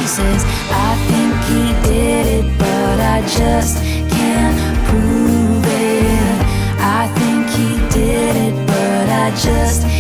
says, I think he did it, but I just can't prove it. I think he did it, but I just